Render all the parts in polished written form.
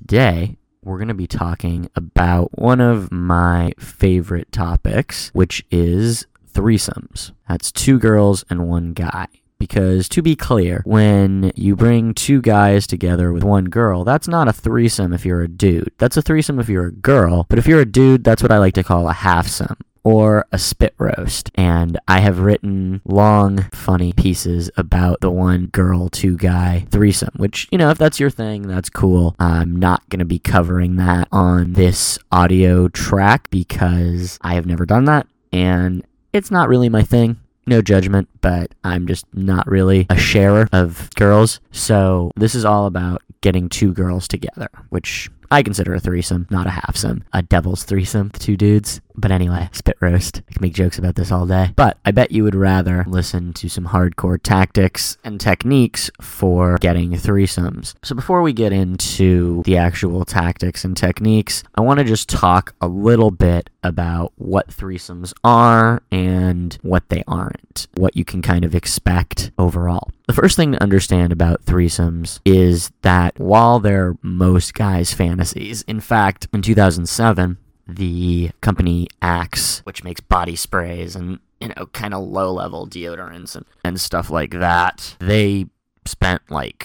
today we're going to be talking about one of my favorite topics, which is threesomes. That's two girls and one guy. Because to be clear, when you bring two guys together with one girl, that's not a threesome if you're a dude. That's a threesome if you're a girl. But if you're a dude, that's what I like to call a half-some, or a spit roast. And I have written long, funny pieces about the one girl, two guy threesome, which, if that's your thing, that's cool. I'm not going to be covering that on this audio track because I have never done that, and it's not really my thing. No judgment, but I'm just not really a sharer of girls. So this is all about getting two girls together, which I consider a threesome, not a half-some. A devil's threesome, two dudes. But anyway, spit roast. I can make jokes about this all day. But I bet you would rather listen to some hardcore tactics and techniques for getting threesomes. So before we get into the actual tactics and techniques, I want to just talk a little bit about what threesomes are and what they aren't, what you can kind of expect overall. The first thing to understand about threesomes is that while they're most guys' fantasies, in fact, in 2007, the company Axe, which makes body sprays and, kind of low-level deodorants and stuff like that, they spent like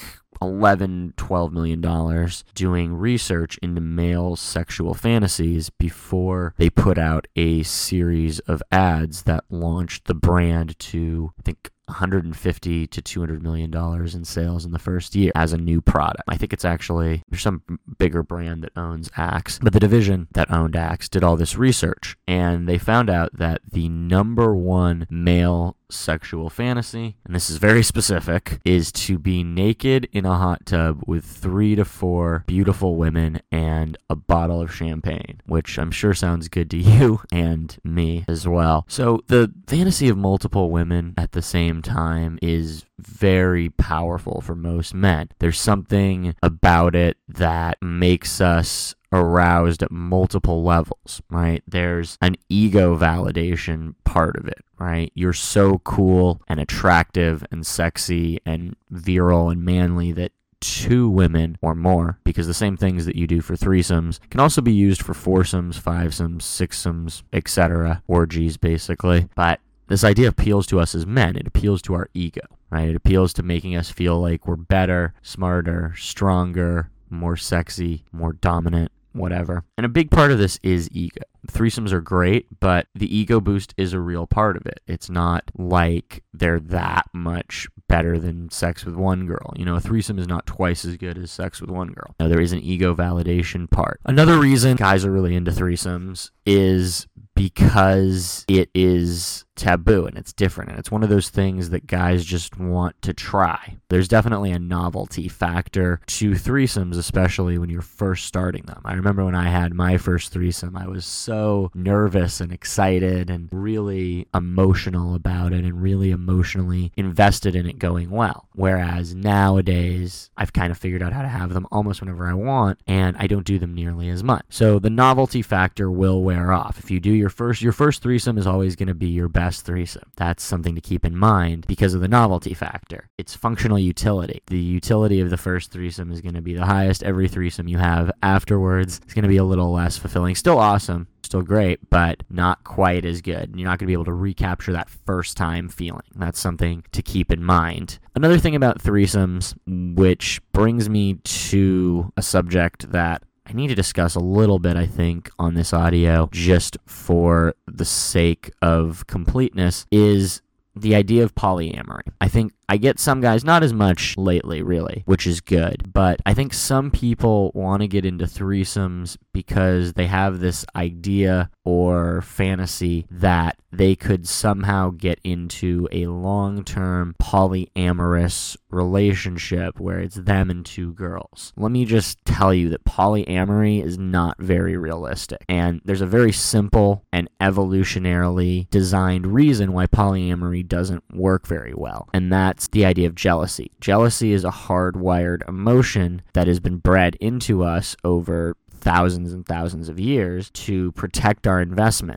$11-12 million doing research into male sexual fantasies before they put out a series of ads that launched the brand to, I think, $150 to $200 million in sales in the first year as a new product. I think it's actually, there's some bigger brand that owns Axe, but the division that owned Axe did all this research, and they found out that the number one male sexual fantasy, and this is very specific, is to be naked in a hot tub with 3 to 4 beautiful women and a bottle of champagne, which I'm sure sounds good to you and me as well. So the fantasy of multiple women at the same time is very powerful for most men. There's something about it that makes us aroused at multiple levels, right? There's an ego validation part of it, right? You're so cool and attractive and sexy and virile and manly that two women or more, because the same things that you do for threesomes can also be used for foursomes, fivesomes, sixsomes, etc., orgies basically. But this idea appeals to us as men. It appeals to our ego, right? It appeals to making us feel like we're better, smarter, stronger, more sexy, more dominant, whatever. And a big part of this is ego. Threesomes are great, but the ego boost is a real part of it. It's not like they're that much better than sex with one girl. A threesome is not twice as good as sex with one girl. No, there is an ego validation part. Another reason guys are really into threesomes is because it is taboo and it's different, and it's one of those things that guys just want to try. There's definitely a novelty factor to threesomes, especially when you're first starting them. I remember when I had my first threesome, I was so nervous and excited and really emotional about it and really emotionally invested in it going well. Whereas nowadays, I've kind of figured out how to have them almost whenever I want, and I don't do them nearly as much. So the novelty factor will wear off. If you do your first threesome is always going to be your best threesome. That's something to keep in mind because of the novelty factor. It's functional utility. The utility of the first threesome is going to be the highest. Every threesome you have afterwards is going to be a little less fulfilling. Still awesome, still great, but not quite as good. You're not going to be able to recapture that first time feeling. That's something to keep in mind. Another thing about threesomes, which brings me to a subject that I need to discuss a little bit, I think, on this audio, just for the sake of completeness, is the idea of polyamory. I think I get some guys, not as much lately, really, which is good, but I think some people want to get into threesomes because they have this idea or fantasy that they could somehow get into a long-term polyamorous relationship where it's them and two girls. Let me just tell you that polyamory is not very realistic, and there's a very simple and evolutionarily designed reason why polyamory doesn't work very well, and that's the idea of jealousy. Jealousy is a hardwired emotion that has been bred into us over thousands and thousands of years to protect our investment.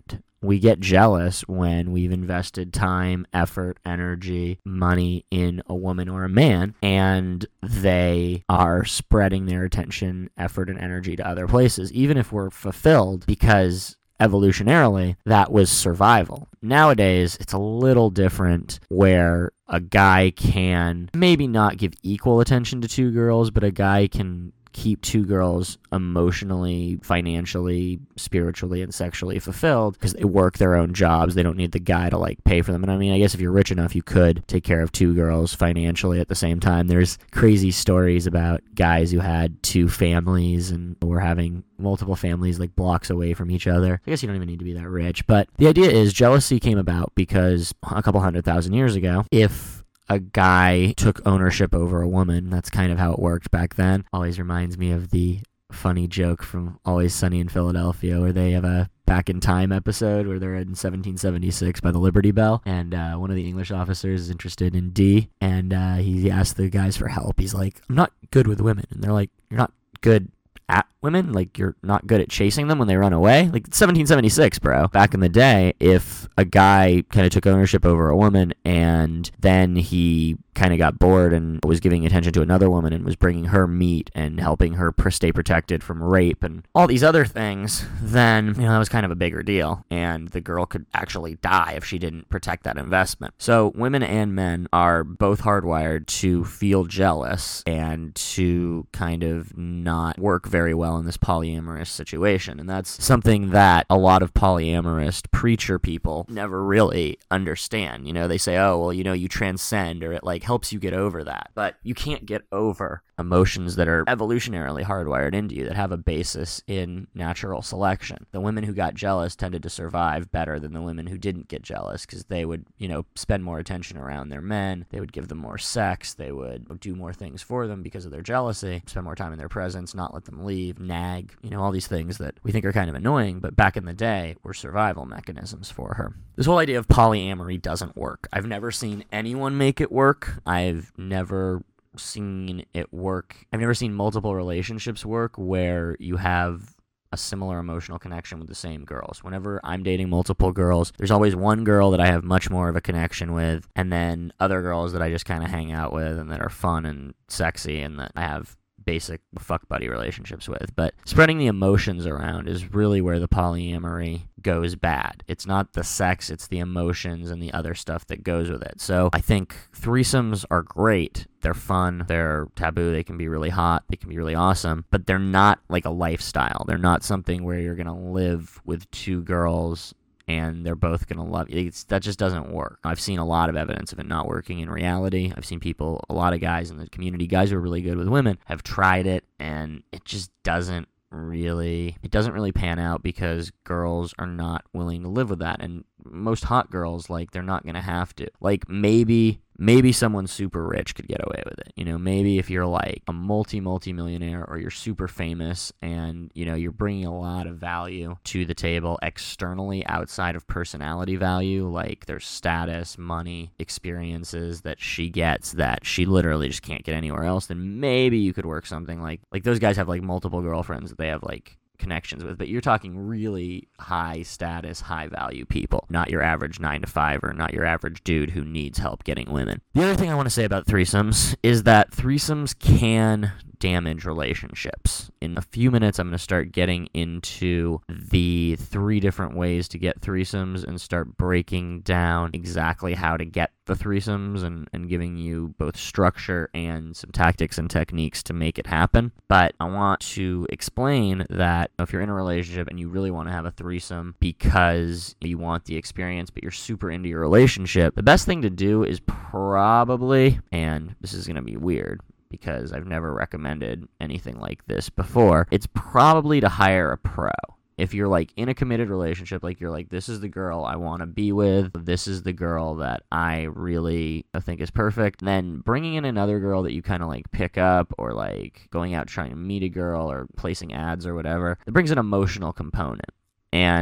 We get jealous when we've invested time, effort, energy, money in a woman or a man, and they are spreading their attention, effort, and energy to other places, even if we're fulfilled, because evolutionarily, that was survival. Nowadays, it's a little different where a guy can maybe not give equal attention to two girls, but a guy can keep two girls emotionally, financially, spiritually, and sexually fulfilled because they work their own jobs. They don't need the guy to like pay for them. And I mean, I guess if you're rich enough, you could take care of two girls financially at the same time. There's crazy stories about guys who had two families and were having multiple families like blocks away from each other. I guess you don't even need to be that rich. But the idea is jealousy came about because a couple 100,000 years ago, if a guy took ownership over a woman, that's kind of how it worked back then. Always reminds me of the funny joke from Always Sunny in Philadelphia where they have a Back in Time episode where they're in 1776 by the Liberty Bell, and one of the English officers is interested in D, and he asks the guys for help. He's like, I'm not good with women. And they're like, you're not good at women? Like, you're not good at chasing them when they run away? Like, it's 1776, bro. Back in the day, if a guy kind of took ownership over a woman and then he kind of got bored and was giving attention to another woman and was bringing her meat and helping her stay protected from rape and all these other things, then, that was kind of a bigger deal. And the girl could actually die if she didn't protect that investment. So women and men are both hardwired to feel jealous and to kind of not work very well in this polyamorous situation. And that's something that a lot of polyamorous preacher people never really understand. They say, oh, well, you transcend, or it like helps you get over that. But you can't get over emotions that are evolutionarily hardwired into you, that have a basis in natural selection. The women who got jealous tended to survive better than the women who didn't get jealous because they would, spend more attention around their men. They would give them more sex. They would do more things for them because of their jealousy, spend more time in their presence, not let them leave, nag, all these things that we think are kind of annoying, but back in the day were survival mechanisms for her. This whole idea of polyamory doesn't work. I've never seen anyone make it work. I've never seen it work. I've never seen multiple relationships work where you have a similar emotional connection with the same girls. Whenever I'm dating multiple girls, there's always one girl that I have much more of a connection with, and then other girls that I just kind of hang out with and that are fun and sexy and that I have basic fuck buddy relationships with. But spreading the emotions around is really where the polyamory goes bad. It's not the sex, it's the emotions and the other stuff that goes with it. So I think threesomes are great. They're fun, they're taboo, they can be really hot, they can be really awesome, but they're not like a lifestyle. They're not something where you're going to live with two girls and they're both going to love you. That just doesn't work. I've seen a lot of evidence of it not working in reality. I've seen people, a lot of guys in the community, guys who are really good with women, have tried it, and it just doesn't really pan out because girls are not willing to live with that. And most hot girls, like, they're not going to have to. Like, maybe someone super rich could get away with it. Maybe if you're like a multi-millionaire or you're super famous and, you're bringing a lot of value to the table externally outside of personality value, like there's status, money, experiences that she gets that she literally just can't get anywhere else, then maybe you could work something like those guys have like multiple girlfriends that they have like connections with, but you're talking really high status, high value people, not your average 9-to-5 or not your average dude who needs help getting women. The other thing I want to say about threesomes is that threesomes can damage relationships. In a few minutes, I'm going to start getting into the 3 different ways to get threesomes and start breaking down exactly how to get the threesomes and giving you both structure and some tactics and techniques to make it happen. But I want to explain that if you're in a relationship and you really want to have a threesome because you want the experience, but you're super into your relationship, the best thing to do is probably, and this is going to be weird, because I've never recommended anything like this before, it's probably to hire a pro. If you're like in a committed relationship, like you're like, this is the girl I want to be with, this is the girl that I really think is perfect, then bringing in another girl that you kind of like pick up, or like going out trying to meet a girl or placing ads or whatever, it brings an emotional component. And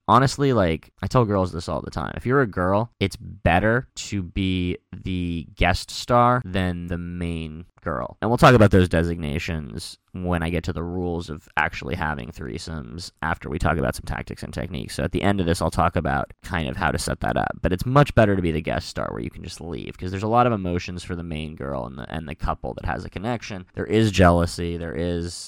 honestly, like, I tell girls this all the time. If you're a girl, it's better to be the guest star than the main girl. And we'll talk about those designations when I get to the rules of actually having threesomes after we talk about some tactics and techniques. So at the end of this, I'll talk about kind of how to set that up. But it's much better to be the guest star where you can just leave, because there's a lot of emotions for the main girl and the couple that has a connection. There is jealousy. There is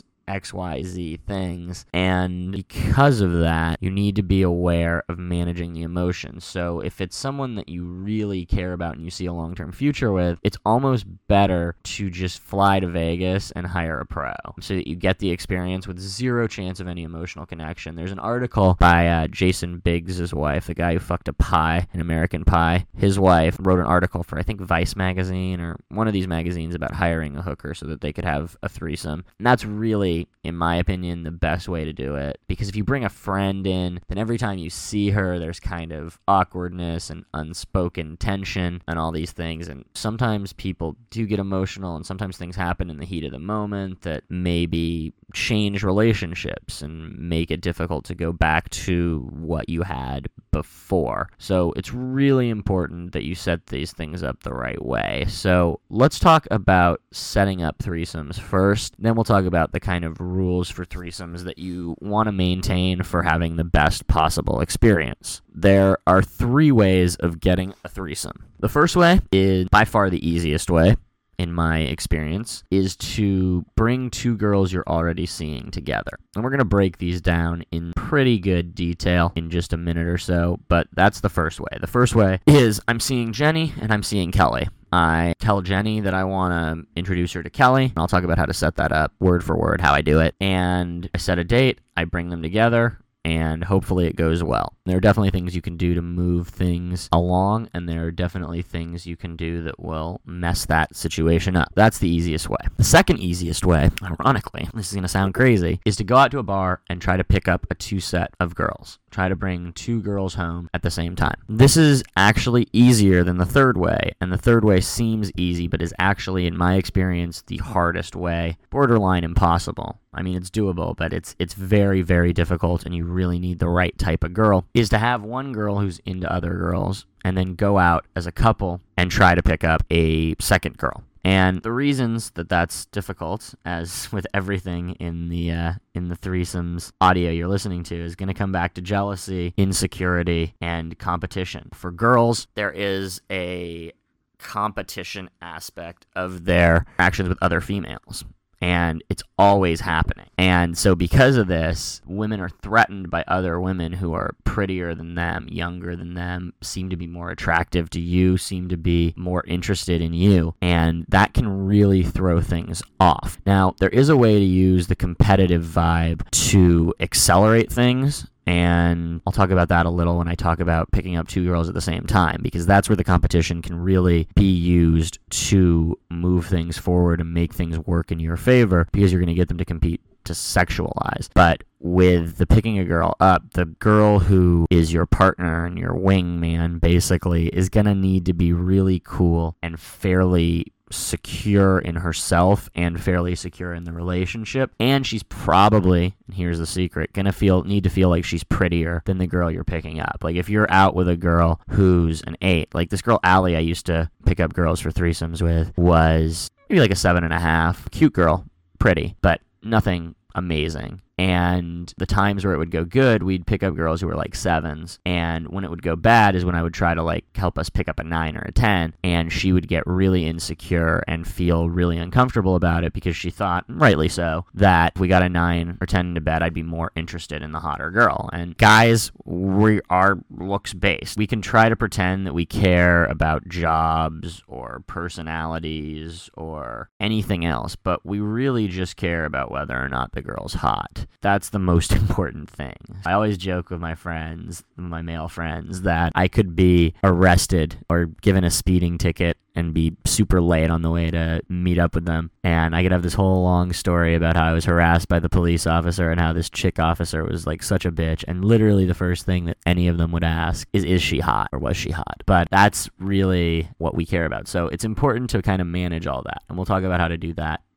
XYZ things, and because of that, you need to be aware of managing the emotions. So if it's someone that you really care about and you see a long-term future with, it's almost better to just fly to Vegas and hire a pro so that you get the experience with zero chance of any emotional connection. There's an article by Jason Biggs' wife, the guy who fucked a pie in American Pie. His wife wrote an article for, I think, Vice magazine or one of these magazines about hiring a hooker so that they could have a threesome. And that's really, in my opinion, the best way to do it, because if you bring a friend in, then every time you see her, there's kind of awkwardness and unspoken tension and all these things, and sometimes people do get emotional, and sometimes things happen in the heat of the moment that maybe change relationships and make it difficult to go back to what you had before. So it's really important that you set these things up the right way. So let's talk about setting up threesomes first, then we'll talk about the kind of rules for threesomes that you want to maintain for having the best possible experience. There are 3 ways of getting a threesome. The first way is by far the easiest way, in my experience, is to bring 2 girls you're already seeing together. And we're going to break these down in pretty good detail in just a minute or so, but that's the first way. The first way is I'm seeing Jenny and I'm seeing Kelly. I tell Jenny that I want to introduce her to Kelly. I'll talk about how to set that up word for word, how I do it. And I set a date, I bring them together, and hopefully it goes well. There are definitely things you can do to move things along, and there are definitely things you can do that will mess that situation up. That's the easiest way. The second easiest way, ironically, this is going to sound crazy, is to go out to a bar and try to pick up a 2 set of girls. Try to bring 2 girls home at the same time. This is actually easier than the third way, and the third way seems easy, but is actually, in my experience, the hardest way. Borderline impossible. I mean, it's doable, but it's very, very difficult, and you really need the right type of girl, is to have one girl who's into other girls, and then go out as a couple and try to pick up a second girl. And the reasons that that's difficult, as with everything in the threesomes audio you're listening to, is going to come back to jealousy, insecurity, and competition. For girls, there is a competition aspect of their actions with other females, and it's always happening. And so because of this, women are threatened by other women who are prettier than them, younger than them, seem to be more attractive to you, seem to be more interested in you, and that can really throw things off. Now, there is a way to use the competitive vibe to accelerate things, and I'll talk about that a little when I talk about picking up 2 girls at the same time, because that's where the competition can really be used to move things forward and make things work in your favor, because you're going to get them to compete to sexualize. But with the picking a girl up, the girl who is your partner and your wingman basically is going to need to be really cool and fairly secure in herself and fairly secure in the relationship, and she's probably, and here's the secret, gonna need to feel like she's prettier than the girl you're picking up. Like if you're out with a girl who's an 8, like this girl Allie I used to pick up girls for threesomes with, was maybe like a 7.5, cute girl, pretty, but nothing amazing. And the times where it would go good, we'd pick up girls who were like 7s. And when it would go bad is when I would try to like help us pick up a 9 or a 10. And she would get really insecure and feel really uncomfortable about it because she thought, rightly so, that if we got a 9 or 10 into bed, I'd be more interested in the hotter girl. And guys, we are looks based. We can try to pretend that we care about jobs or personalities or anything else, but we really just care about whether or not the girl's hot. That's the most important thing. I always joke with my friends, my male friends, that I could be arrested or given a speeding ticket and be super late on the way to meet up with them. And I could have this whole long story about how I was harassed by the police officer and how this chick officer was like such a bitch. And literally the first thing that any of them would ask is she hot or was she hot? But that's really what we care about. So it's important to kind of manage all that. And we'll talk about how to do that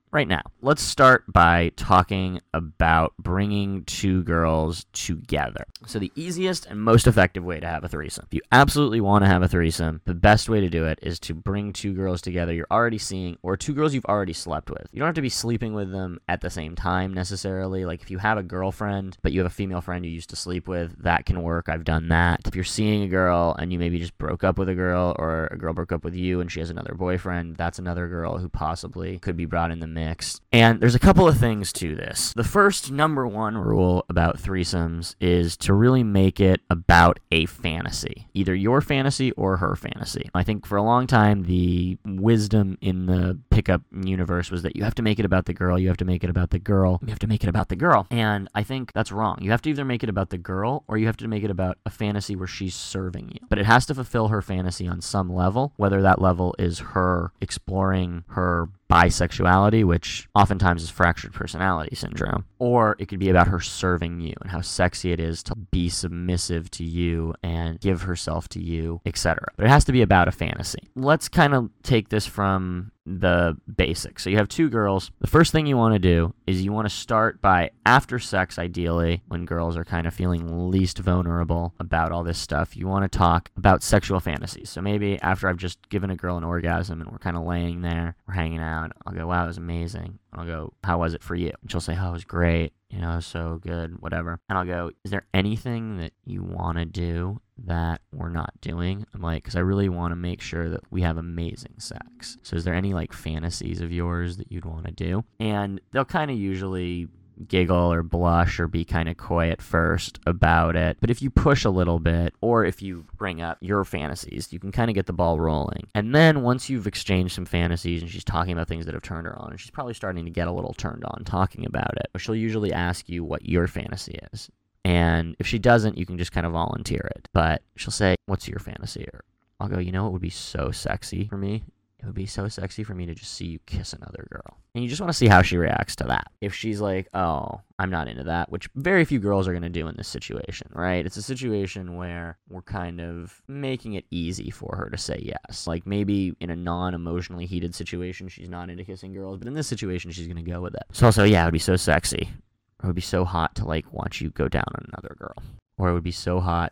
right now. Let's start by talking about bringing two girls together. So the easiest and most effective way to have a threesome. If you absolutely want to have a threesome, the best way to do it is to bring two girls together you're already seeing, or two girls you've already slept with. You don't have to be sleeping with them at the same time necessarily. Like if you have a girlfriend, but you have a female friend you used to sleep with, that can work. I've done that. If you're seeing a girl and you maybe just broke up with a girl, or a girl broke up with you and she has another boyfriend, that's another girl who possibly could be brought in the mix. And there's a couple of things to this. The first number one rule about threesomes is to really make it about a fantasy, either your fantasy or her fantasy. I think for a long time, the wisdom in the pickup universe was that you have to make it about the girl, you have to make it about the girl, you have to make it about the girl. And I think that's wrong. You have to either make it about the girl or you have to make it about a fantasy where she's serving you. But it has to fulfill her fantasy on some level, whether that level is her exploring her bisexuality, which oftentimes is fractured personality syndrome, or it could be about her serving you and how sexy it is to be submissive to you and give herself to you, etc. But it has to be about a fantasy. Let's kind of take this from the basics. So you have two girls. The first thing you want to do is you want to start by, after sex ideally, when girls are kind of feeling least vulnerable about all this stuff, you want to talk about sexual fantasies. So maybe after I've just given a girl an orgasm and we're kind of laying there, we're hanging out, I'll go, wow, it was amazing. I'll go, how was it for you? And she'll say, oh, it was great. You know, so good, whatever. And I'll go, is there anything that you want to do that we're not doing? I'm like, because I really want to make sure that we have amazing sex. So is there any like fantasies of yours that you'd want to do? And they'll kind of usually giggle or blush or be kind of coy at first about it. But if you push a little bit, or if you bring up your fantasies, you can kind of get the ball rolling. And then once you've exchanged some fantasies and she's talking about things that have turned her on, and she's probably starting to get a little turned on talking about it, she'll usually ask you what your fantasy is. And if she doesn't, you can just kind of volunteer it. But she'll say, what's your fantasy? Or I'll go, you know, it would be so sexy for me. It would be so sexy for me to just see you kiss another girl. And you just want to see how she reacts to that. If she's like, oh, I'm not into that, which very few girls are going to do in this situation, right? It's a situation where we're kind of making it easy for her to say yes. Like maybe in a non-emotionally heated situation, she's not into kissing girls, but in this situation, she's going to go with it. So also, yeah, it would be so sexy. It would be so hot to like watch you go down on another girl. Or it would be so hot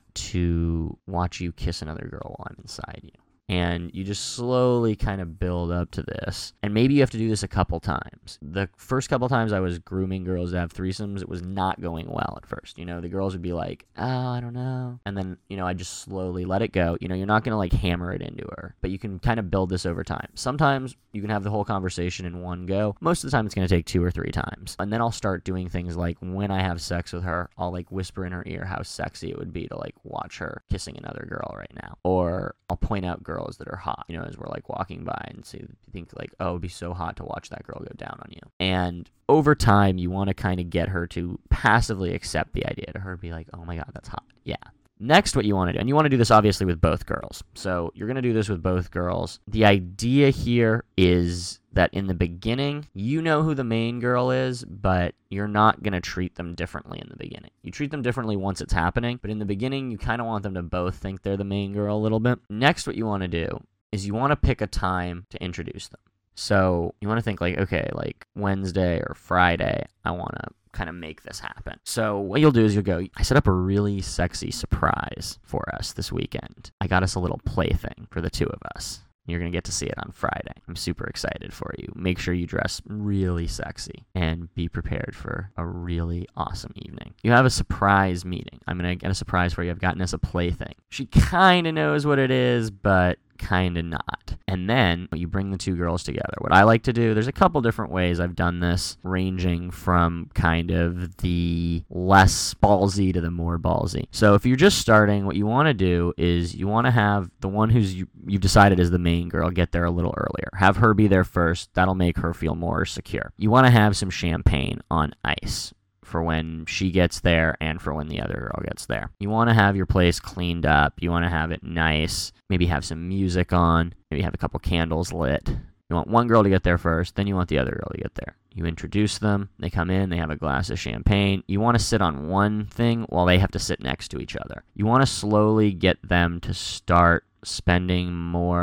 to watch you kiss another girl while I'm inside you. And you just slowly kind of build up to this. And maybe you have to do this a couple times. The first couple times I was grooming girls to have threesomes, it was not going well at first. You know, the girls would be like, oh, I don't know. And then, you know, I just slowly let it go. You know, you're not going to like hammer it into her, but you can kind of build this over time. Sometimes you can have the whole conversation in one go. Most of the time it's going to take 2 or 3 times. And then I'll start doing things like when I have sex with her, I'll like whisper in her ear how sexy it would be to like watch her kissing another girl right now. Or I'll point out girls that are hot, you know, as we're like walking by and think like, oh, it'd be so hot to watch that girl go down on you. And over time, you want to kind of get her to passively accept the idea, to her be like, oh my God, that's hot. Yeah. Next, what you want to do, and you want to do this obviously with both girls. So you're going to do this with both girls. The idea here is that in the beginning, you know who the main girl is, but you're not going to treat them differently in the beginning. You treat them differently once it's happening, but in the beginning, you kind of want them to both think they're the main girl a little bit. Next, what you want to do is you want to pick a time to introduce them. So you want to think like, okay, like Wednesday or Friday, I want to kind of make this happen. So what you'll do is you'll go, I set up a really sexy surprise for us this weekend. I got us a little plaything for the two of us. You're going to get to see it on Friday. I'm super excited for you. Make sure you dress really sexy and be prepared for a really awesome evening. You have a surprise meeting. I'm going to get a surprise for you. I've gotten us a plaything. She kind of knows what it is, but kind of not. And then you bring the two girls together. What I like to do, there's a couple different ways I've done this, ranging from kind of the less ballsy to the more ballsy. So if you're just starting, what you want to do is you want to have the one you've decided is the main girl get there a little earlier. Have her be there first. That'll make her feel more secure. You want to have some champagne on ice for when she gets there and for when the other girl gets there. You want to have your place cleaned up. You want to have it nice. Maybe have some music on. Maybe have a couple candles lit. You want one girl to get there first, then you want the other girl to get there. You introduce them. They come in. They have a glass of champagne. You want to sit on one thing while they have to sit next to each other. You want to slowly get them to start spending more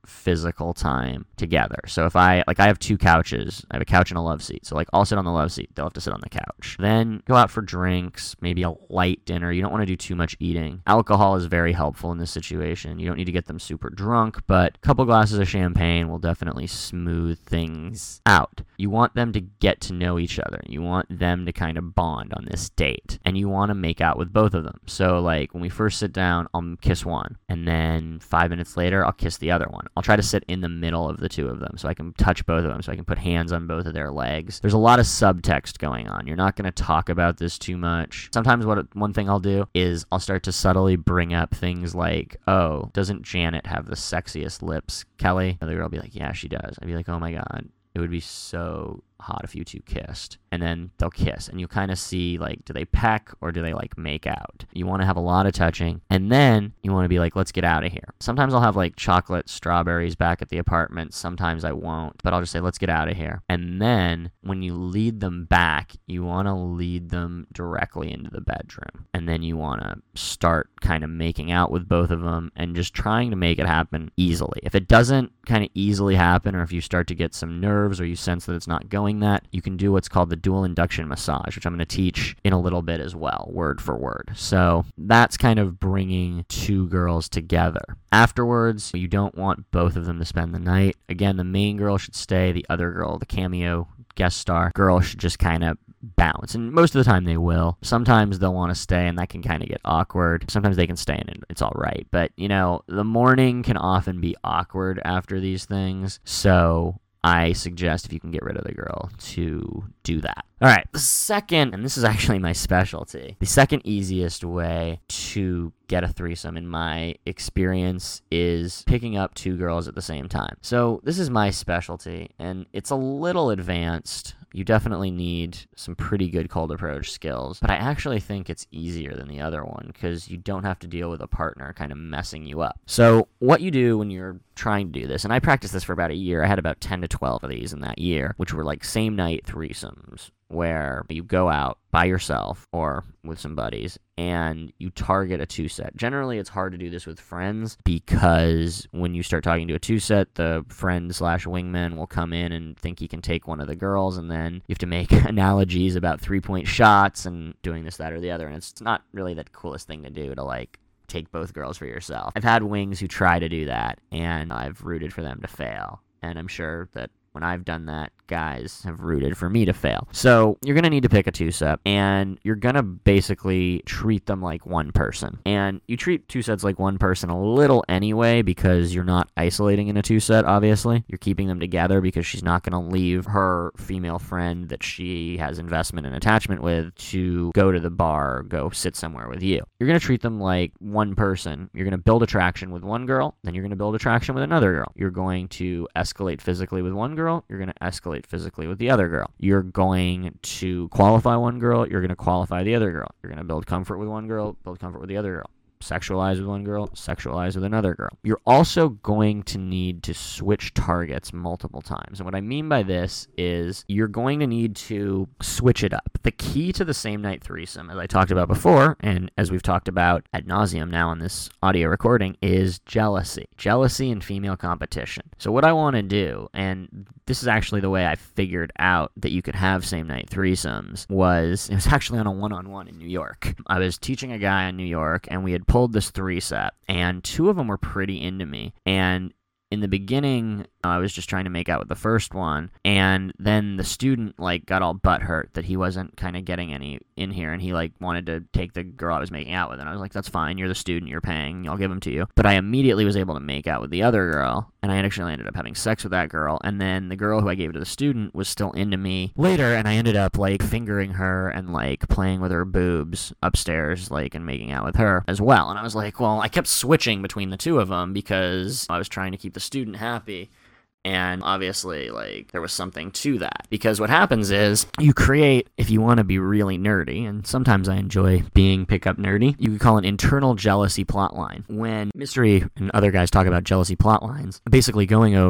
physical time together. So if I have two couches, I have a couch and a love seat. So like I'll sit on the love seat, they'll have to sit on the couch. Then go out for drinks, maybe a light dinner. You don't want to do too much eating. Alcohol is very helpful in this situation. You don't need to get them super drunk, but a couple glasses of champagne will definitely smooth things out. You want them to get to know each other. You want them to kind of bond on this date, and you want to make out with both of them. So like when we first sit down, I'll kiss one, and then 5 minutes later, I'll kiss the other one. I'll try to sit in the middle of the two of them so I can touch both of them, so I can put hands on both of their legs. There's a lot of subtext going on. You're not going to talk about this too much. Sometimes one thing I'll do is I'll start to subtly bring up things like, oh, doesn't Janet have the sexiest lips, Kelly? The other girl will be like, yeah, she does. I'd be like, oh my God, it would be so hot if you two kissed. And then they'll kiss, and you kind of see, like, do they peck or do they like make out? You want to have a lot of touching, and then you want to be like, let's get out of here. Sometimes I'll have like chocolate strawberries back at the apartment. Sometimes I won't, but I'll just say, let's get out of here. And then when you lead them back, you want to lead them directly into the bedroom, and then you want to start kind of making out with both of them and just trying to make it happen easily. If it doesn't kind of easily happen, or if you start to get some nerves or you sense that it's not going that, you can do what's called the dual induction massage, which I'm going to teach in a little bit as well, word for word. So that's kind of bringing two girls together. Afterwards, you don't want both of them to spend the night. Again, the main girl should stay. The other girl, the cameo guest star girl, should just kind of bounce. And most of the time they will. Sometimes they'll want to stay, and that can kind of get awkward. Sometimes they can stay and it's all right. But, you know, the morning can often be awkward after these things. So I suggest, if you can get rid of the girl, to do that. All right, the second, and this is actually my specialty, the second easiest way to get a threesome in my experience is picking up two girls at the same time. So this is my specialty, and it's a little advanced. You definitely need some pretty good cold approach skills, but I actually think it's easier than the other one because you don't have to deal with a partner kind of messing you up. So what you do when you're trying to do this, and I practiced this for about a year. I had about 10 to 12 of these in that year, which were like same night threesomes, where you go out by yourself or with some buddies and you target a two-set. Generally, it's hard to do this with friends because when you start talking to a two-set, the friend/wingman will come in and think he can take one of the girls, and then you have to make analogies about three-point shots and doing this, that, or the other, and it's not really the coolest thing to do, to like take both girls for yourself. I've had wings who try to do that, and I've rooted for them to fail, and I'm sure that when I've done that, guys have rooted for me to fail. So you're going to need to pick a two-set, and you're going to basically treat them like one person. And you treat two-sets like one person a little anyway because you're not isolating in a two-set, obviously. You're keeping them together because she's not going to leave her female friend that she has investment and attachment with to go to the bar or go sit somewhere with you. You're going to treat them like one person. You're going to build attraction with one girl, then you're going to build attraction with another girl. You're going to escalate physically with one girl, you're going to escalate physically with the other girl. You're going to qualify one girl, you're going to qualify the other girl. You're going to build comfort with one girl, build comfort with the other girl. Sexualize with one girl, sexualize with another girl. You're also going to need to switch targets multiple times. And what I mean by this is you're going to need to switch it up. The key to the same night threesome, as I talked about before, and as we've talked about ad nauseum now on this audio recording, is jealousy. Jealousy and female competition. So what I want to do, and this is actually the way I figured out that you could have same night threesomes, it was actually on a one-on-one in New York. I was teaching a guy in New York, and we had pulled this three-set, and two of them were pretty into me, and in the beginning, I was just trying to make out with the first one, and then the student, got all butthurt that he wasn't kind of getting any in here, and he, wanted to take the girl I was making out with, and I was like, that's fine, you're the student, you're paying, I'll give them to you. But I immediately was able to make out with the other girl, and I actually ended up having sex with that girl, and then the girl who I gave to the student was still into me later, and I ended up, fingering her and, playing with her boobs upstairs, and making out with her as well. And I was like, well, I kept switching between the two of them because I was trying to keep the student happy. And obviously, there was something to that. Because what happens is, you create, if you want to be really nerdy, and sometimes I enjoy being pickup nerdy, you could call an internal jealousy plotline. When Mystery and other guys talk about jealousy plotlines, basically going over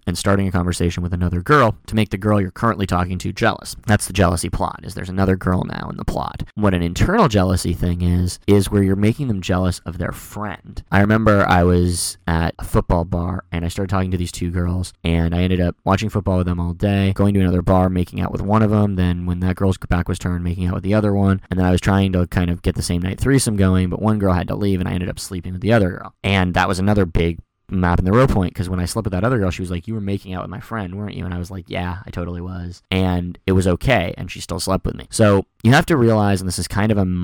and starting a conversation with another girl to make the girl you're currently talking to jealous. That's the jealousy plot, is there's another girl now in the plot. What an internal jealousy thing is where you're making them jealous of their friend. I remember I was at a football bar and I started talking to these two girls, and I ended up watching football with them all day, going to another bar, making out with one of them, then when that girl's back was turned, making out with the other one, and then I was trying to kind of get the same night threesome going, but one girl had to leave and I ended up sleeping with the other girl. And that was another big map in the row point, because when I slept with that other girl, she was like, you were making out with my friend, weren't you? And I was like, yeah, I totally was. And it was okay, and she still slept with me. So you have to realize, and this is kind of a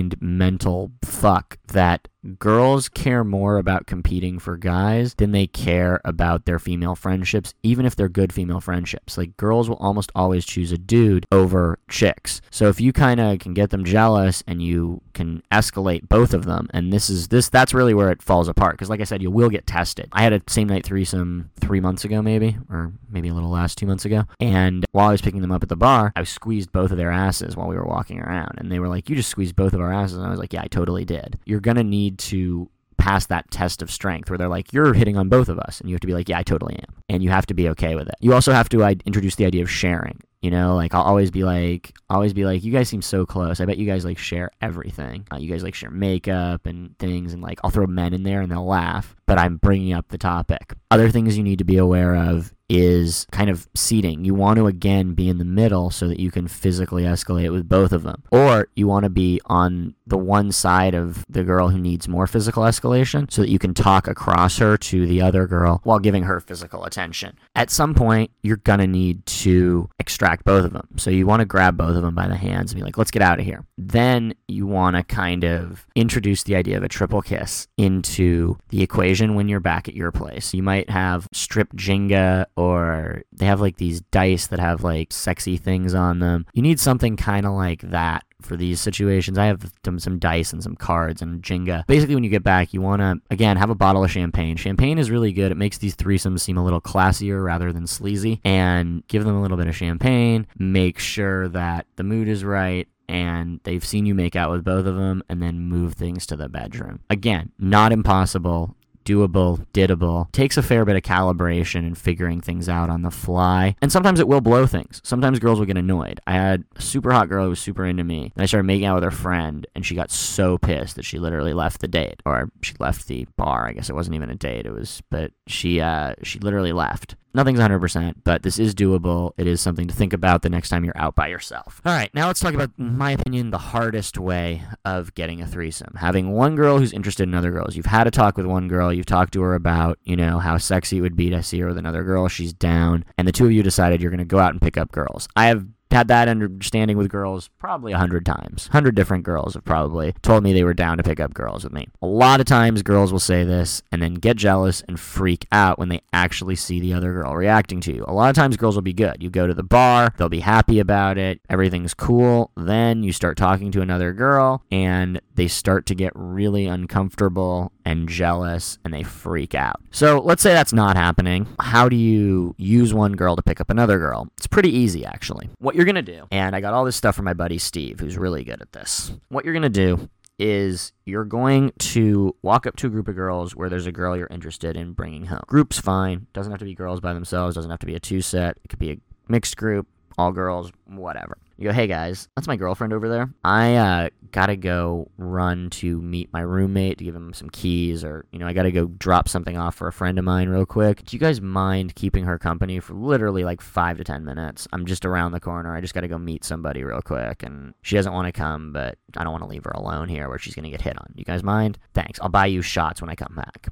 mental fuck, that girls care more about competing for guys than they care about their female friendships, even if they're good female friendships. Like, girls will almost always choose a dude over chicks. So if you kind of can get them jealous and you can escalate both of them, and that's really where it falls apart, because like I said, you will get tested. I had a same night threesome 3 months ago, maybe, or maybe a little less, 2 months ago, and while I was picking them up at the bar, I squeezed both of their asses while we were walking around, and they were like, you just squeezed both of our asses, and I was like, yeah, I totally did. You're gonna need to pass that test of strength where they're like, you're hitting on both of us, and you have to be like, yeah, I totally am, and you have to be okay with it. You also have to introduce the idea of sharing. You know, like I'll always be like, you guys seem so close. I bet you guys like share everything. You guys like share makeup and things, and like I'll throw men in there and they'll laugh, but I'm bringing up the topic. Other things you need to be aware of is kind of seating. You want to, again, be in the middle so that you can physically escalate with both of them. Or you want to be on the one side of the girl who needs more physical escalation so that you can talk across her to the other girl while giving her physical attention. At some point, you're going to need to extract both of them. So you want to grab both of them by the hands and be like, let's get out of here. Then you want to kind of introduce the idea of a triple kiss into the equation when you're back at your place. You might have strip Jenga, or they have like these dice that have like sexy things on them. You need something kind of like that for these situations. I have some dice and some cards and Jenga. Basically, when you get back, you want to, again, have a bottle of champagne. Champagne is really good. It makes these threesomes seem a little classier rather than sleazy. And give them a little bit of champagne. Make sure that the mood is right and they've seen you make out with both of them, and then move things to the bedroom. Again, not impossible. Doable, diddable. Takes a fair bit of calibration and figuring things out on the fly. And sometimes it will blow things. Sometimes girls will get annoyed. I had a super hot girl who was super into me, and I started making out with her friend, and she got so pissed that she literally left the date. Or she left the bar. I guess it wasn't even a date. But she literally left. Nothing's 100%, but this is doable. It is something to think about the next time you're out by yourself. All right, now let's talk about, in my opinion, the hardest way of getting a threesome. Having one girl who's interested in other girls. You've had a talk with one girl. You've talked to her about, how sexy it would be to see her with another girl. She's down. And the two of you decided you're going to go out and pick up girls. I have had that understanding with girls probably 100 times. 100 different girls have probably told me they were down to pick up girls with me. A lot of times girls will say this and then get jealous and freak out when they actually see the other girl reacting to you. A lot of times girls will be good. You go to the bar, they'll be happy about it, everything's cool. Then you start talking to another girl and they start to get really uncomfortable and jealous and they freak out. So let's say that's not happening. How do you use one girl to pick up another girl? It's pretty easy, actually. What you're going to do, and I got all this stuff from my buddy Steve, who's really good at this. What you're going to do is you're going to walk up to a group of girls where there's a girl you're interested in bringing home. Group's fine. Doesn't have to be girls by themselves. Doesn't have to be a two-set. It could be a mixed group, all girls, whatever. You go, hey guys, that's my girlfriend over there. I gotta go run to meet my roommate to give him some keys, or, I gotta go drop something off for a friend of mine real quick. Do you guys mind keeping her company for literally like 5 to 10 minutes? I'm just around the corner. I just gotta go meet somebody real quick, and she doesn't want to come, but I don't want to leave her alone here where she's gonna get hit on. You guys mind? Thanks. I'll buy you shots when I come back.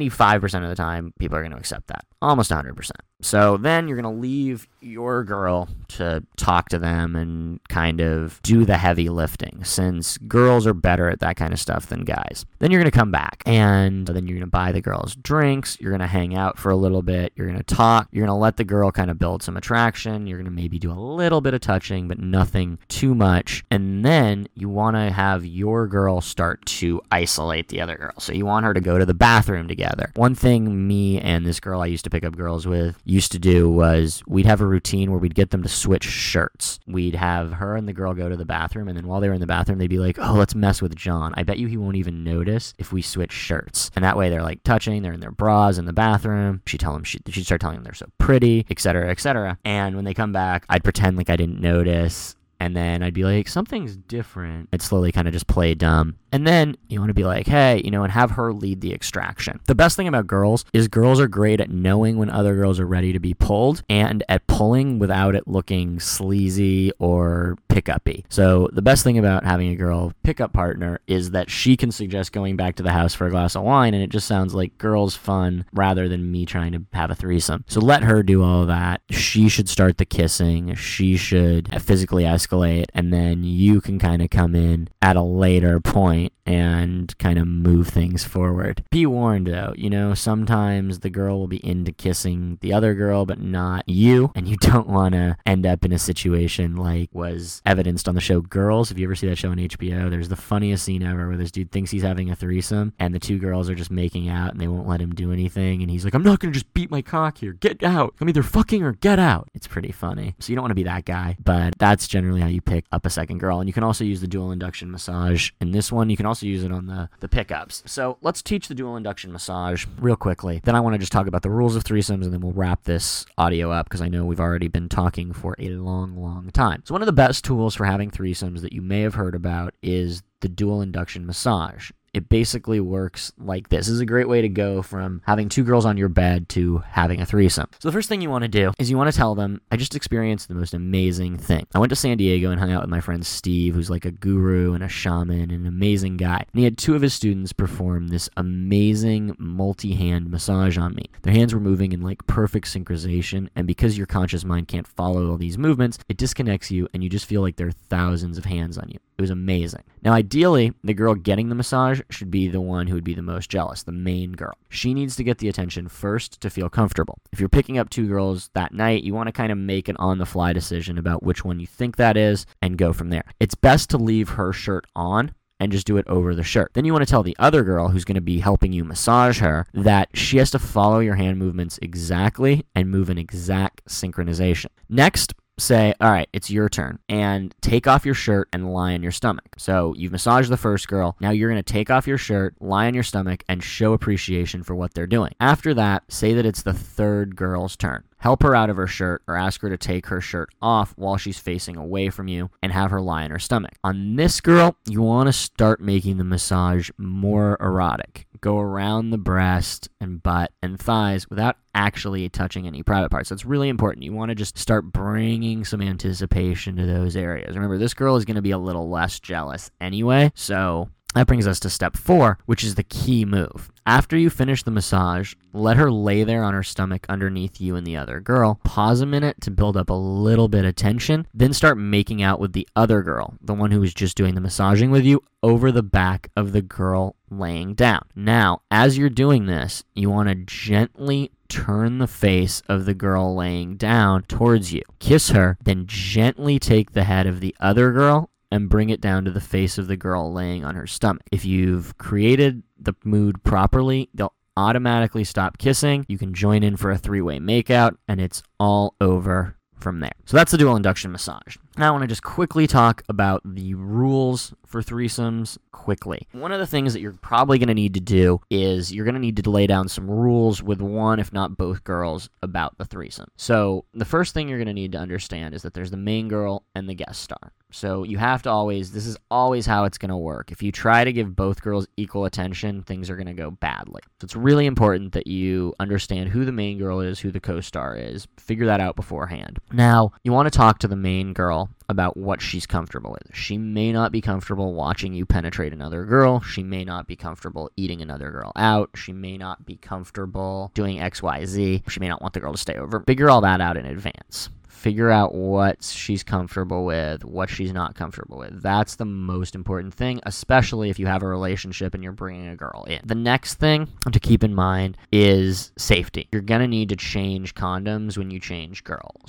95% of the time, people are going to accept that. Almost 100%. So then you're going to leave your girl to talk to them and kind of do the heavy lifting, since girls are better at that kind of stuff than guys. Then you're going to come back, and then you're going to buy the girls drinks. You're going to hang out for a little bit. You're going to talk. You're going to let the girl kind of build some attraction. You're going to maybe do a little bit of touching, but nothing too much. And then you want to have your girl start to isolate the other girl. So you want her to go to the bathroom bathroom together. One thing me and this girl I used to pick up girls with used to do was we'd have a routine where we'd get them to switch shirts. We'd have her and the girl go to the bathroom, and then while they were in the bathroom, they'd be like, oh, let's mess with John. I bet you he won't even notice if we switch shirts. And that way they're like touching, they're in their bras in the bathroom. She'd start telling them they're so pretty, etc., etc. And when they come back, I'd pretend like I didn't notice. And then I'd be like, something's different. I'd slowly kind of just play dumb. And then you want to be like, hey, and have her lead the extraction. The best thing about girls is girls are great at knowing when other girls are ready to be pulled and at pulling without it looking sleazy or pick-uppy. So the best thing about having a girl pickup partner is that she can suggest going back to the house for a glass of wine, and it just sounds like girls' fun rather than me trying to have a threesome. So let her do all of that. She should start the kissing. She should physically escalate, and then you can kind of come in at a later point and kind of move things forward. Be warned though, sometimes the girl will be into kissing the other girl but not you, and you don't want to end up in a situation like was evidenced on the show Girls. If you ever see that show on HBO, there's the funniest scene ever where this dude thinks he's having a threesome and the two girls are just making out and they won't let him do anything, and he's like, I'm not gonna just beat my cock here, get out, I'm either fucking or get out. It's pretty funny. So you don't want to be that guy, but that's generally how you pick up a second girl. And you can also use the dual induction massage in this one. You can also use it on the pickups. So let's teach the dual induction massage real quickly. Then I want to just talk about the rules of threesomes, and then we'll wrap this audio up because I know we've already been talking for a long time. So one of the best tools for having threesomes that you may have heard about is the dual induction massage. It basically works like this. This is a great way to go from having two girls on your bed to having a threesome. So the first thing you want to do is you want to tell them, I just experienced the most amazing thing. I went to San Diego and hung out with my friend Steve, who's like a guru and a shaman and an amazing guy. And he had two of his students perform this amazing multi-hand massage on me. Their hands were moving in like perfect synchronization, and because your conscious mind can't follow all these movements, it disconnects you and you just feel like there are thousands of hands on you. It was amazing. Now, ideally, the girl getting the massage should be the one who would be the most jealous, the main girl. She needs to get the attention first to feel comfortable. If you're picking up two girls that night, you want to kind of make an on-the-fly decision about which one you think that is and go from there. It's best to leave her shirt on and just do it over the shirt. Then you want to tell the other girl who's going to be helping you massage her that she has to follow your hand movements exactly and move in exact synchronization. Next, say, all right, it's your turn, and take off your shirt and lie on your stomach. So you've massaged the first girl. Now you're going to take off your shirt, lie on your stomach, and show appreciation for what they're doing. After that, say that it's the third girl's turn. Help her out of her shirt or ask her to take her shirt off while she's facing away from you and have her lie on her stomach. On this girl, you want to start making the massage more erotic. Go around the breast and butt and thighs without actually touching any private parts. So it's really important. You want to just start bringing some anticipation to those areas. Remember, this girl is going to be a little less jealous anyway, so that brings us to step 4, which is the key move. After you finish the massage, let her lay there on her stomach underneath you and the other girl. Pause a minute to build up a little bit of tension, then start making out with the other girl, the one who was just doing the massaging with you, over the back of the girl laying down. Now, as you're doing this, you want to gently turn the face of the girl laying down towards you. Kiss her, then gently take the head of the other girl and bring it down to the face of the girl laying on her stomach. If you've created the mood properly, they'll automatically stop kissing. You can join in for a 3-way makeout, and it's all over from there. So that's the dual induction massage. Now I want to just quickly talk about the rules for threesomes quickly. One of the things that you're probably going to need to do is you're going to need to lay down some rules with one, if not both girls, about the threesome. So the first thing you're going to need to understand is that there's the main girl and the guest star. So you have to always, this is always how it's going to work. If you try to give both girls equal attention, things are going to go badly. So it's really important that you understand who the main girl is, who the co-star is. Figure that out beforehand. Now, you want to talk to the main girl about what she's comfortable with. She may not be comfortable watching you penetrate another girl. She may not be comfortable eating another girl out. She may not be comfortable doing XYZ. She may not want the girl to stay over. Figure all that out in advance. Figure out what she's comfortable with, what she's not comfortable with. That's the most important thing, especially if you have a relationship and you're bringing a girl in. The next thing to keep in mind is safety. You're going to need to change condoms when you change girls. You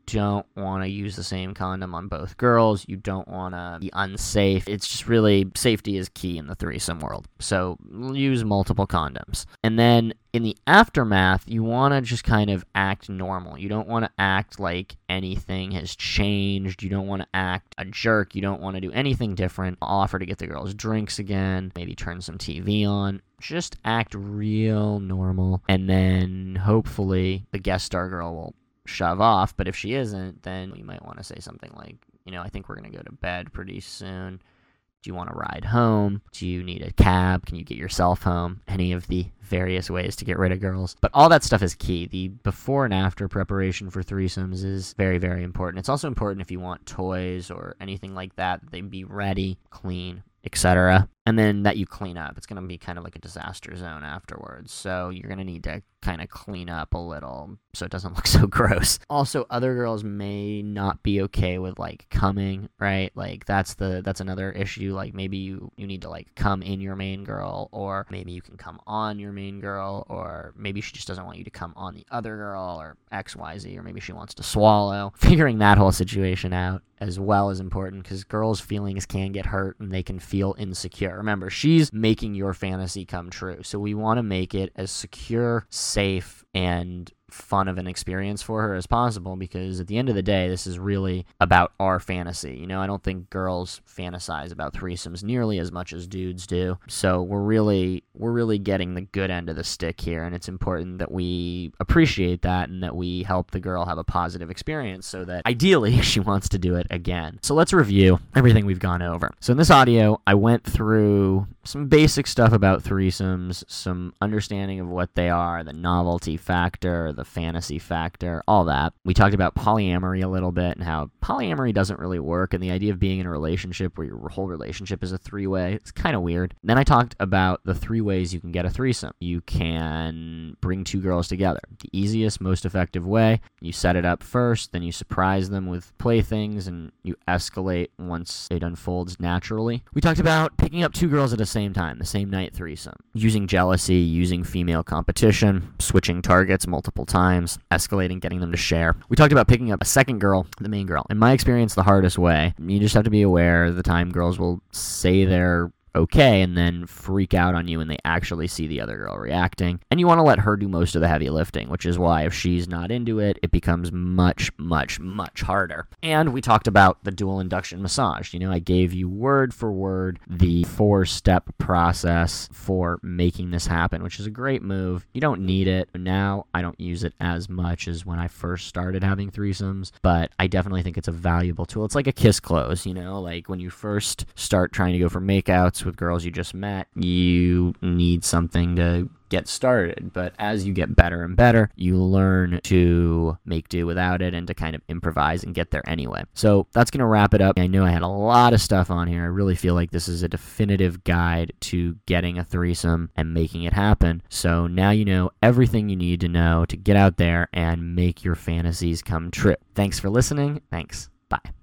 don't want to use the same condom on both girls. You don't want to be unsafe. It's just really, safety is key in the threesome world. So use multiple condoms. And then in the aftermath, you want to just kind of act normal. You don't want to act like anything has changed. You don't want to act a jerk. You don't want to do anything different. Offer to get the girls drinks again, maybe turn some TV on. Just act real normal. And then hopefully the guest star girl will shove off. But if she isn't, then you might want to say something like, I think we're going to go to bed pretty soon. Do you want to ride home? Do you need a cab? Can you get yourself home? Any of the various ways to get rid of girls. But all that stuff is key. The before and after preparation for threesomes is very, very important. It's also important if you want toys or anything like that they be ready, clean, etc. And then that you clean up. It's going to be kind of like a disaster zone afterwards. So you're going to need to kind of clean up a little so it doesn't look so gross. Also, other girls may not be okay with like coming, right? Like that's another issue. Like maybe you need to like come in your main girl, or maybe you can come on your main girl, or maybe she just doesn't want you to come on the other girl, or XYZ, or maybe she wants to swallow. Figuring that whole situation out as well is important, because girls' feelings can get hurt and they can feel insecure. Remember, she's making your fantasy come true. So we want to make it as secure, safe, and fun of an experience for her as possible, because at the end of the day, this is really about our fantasy. I don't think girls fantasize about threesomes nearly as much as dudes do. So we're really getting the good end of the stick here, and it's important that we appreciate that and that we help the girl have a positive experience so that ideally she wants to do it again. So let's review everything we've gone over. So in this audio, I went through some basic stuff about threesomes, some understanding of what they are, the novelty factor, the fantasy factor, all that. We talked about polyamory a little bit and how polyamory doesn't really work, and the idea of being in a relationship where your whole relationship is a three-way, it's kind of weird. Then I talked about the 3 ways you can get a threesome. You can bring 2 girls together. The easiest, most effective way, you set it up first, then you surprise them with playthings, and you escalate once it unfolds naturally. We talked about picking up 2 girls at the same time, the same night threesome, using jealousy, using female competition, switching targets multiple times, escalating, getting them to share. We talked about picking up a second girl, the main girl. In my experience, the hardest way. You just have to be aware of the time girls will say they're okay and then freak out on you when they actually see the other girl reacting. And you want to let her do most of the heavy lifting, which is why if she's not into it, it becomes much, much, much harder. And we talked about the dual induction massage. I gave you word for word the 4-step process for making this happen, which is a great move. You don't need it. Now, I don't use it as much as when I first started having threesomes, but I definitely think it's a valuable tool. It's like a kiss close, like when you first start trying to go for makeouts with girls you just met, you need something to get started. But as you get better and better, you learn to make do without it and to kind of improvise and get there anyway. So that's going to wrap it up. I know I had a lot of stuff on here. I really feel like this is a definitive guide to getting a threesome and making it happen. So now you know everything you need to know to get out there and make your fantasies come true. Thanks for listening. Thanks. Bye.